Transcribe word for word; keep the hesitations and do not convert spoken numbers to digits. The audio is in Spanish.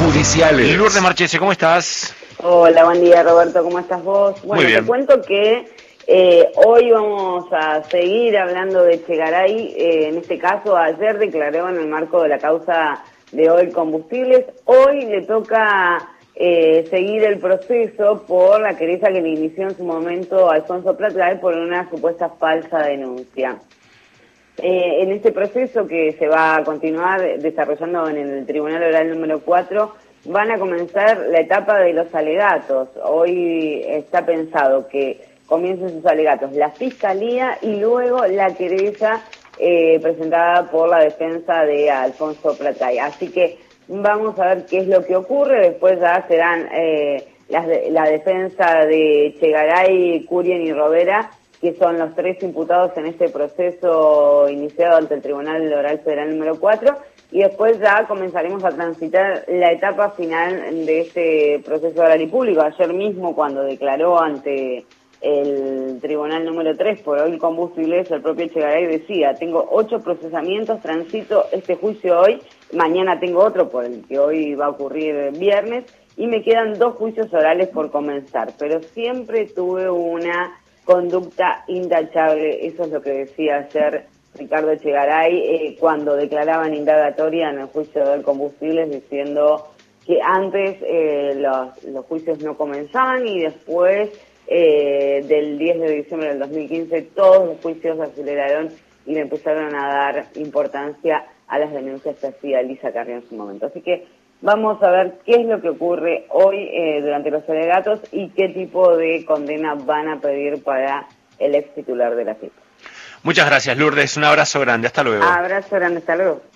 judiciales. Lourdes Marchese, ¿cómo estás? Hola, buen día Roberto, ¿cómo estás vos? Bueno, Muy bien. Te cuento que eh, hoy vamos a seguir hablando de Echegaray. Eh, en este caso, ayer declaró en el marco de la causa de Oil Combustibles. Hoy le toca eh, seguir el proceso por la querella que le inició en su momento Alfonso Pratgay por una supuesta falsa denuncia. Eh, en este proceso que se va a continuar desarrollando en el Tribunal Oral número cuatro, van a comenzar la etapa de los alegatos. Hoy está pensado que comiencen sus alegatos la Fiscalía y luego la querella eh, presentada por la defensa de Alfonso Pratgay. Así que vamos a ver qué es lo que ocurre. Después ya serán eh, las de, la defensa de Echegaray, Curien y Rovera, que son los tres imputados en este proceso iniciado ante el Tribunal Oral Federal número cuatro, y después ya comenzaremos a transitar la etapa final de este proceso oral y público. Ayer mismo, cuando declaró ante el Tribunal número tres por Oil Combustibles, el propio Echegaray decía: tengo ocho procesamientos, transito este juicio hoy, mañana tengo otro por el que hoy va a ocurrir viernes, y me quedan dos juicios orales por comenzar, pero siempre tuve una conducta intachable. Eso es lo que decía ayer Ricardo Echegaray eh, cuando declaraba en indagatoria en el juicio de combustibles, diciendo que antes eh, los, los juicios no comenzaban y después eh, del diez de diciembre del dos mil quince todos los juicios se aceleraron y le empezaron a dar importancia a las denuncias que hacía Lisa Carrió en su momento. Así que vamos a ver qué es lo que ocurre hoy eh, durante los alegatos y qué tipo de condena van a pedir para el ex titular de la F I P. Muchas gracias, Lourdes. Un abrazo grande. Hasta luego. Abrazo grande. Hasta luego.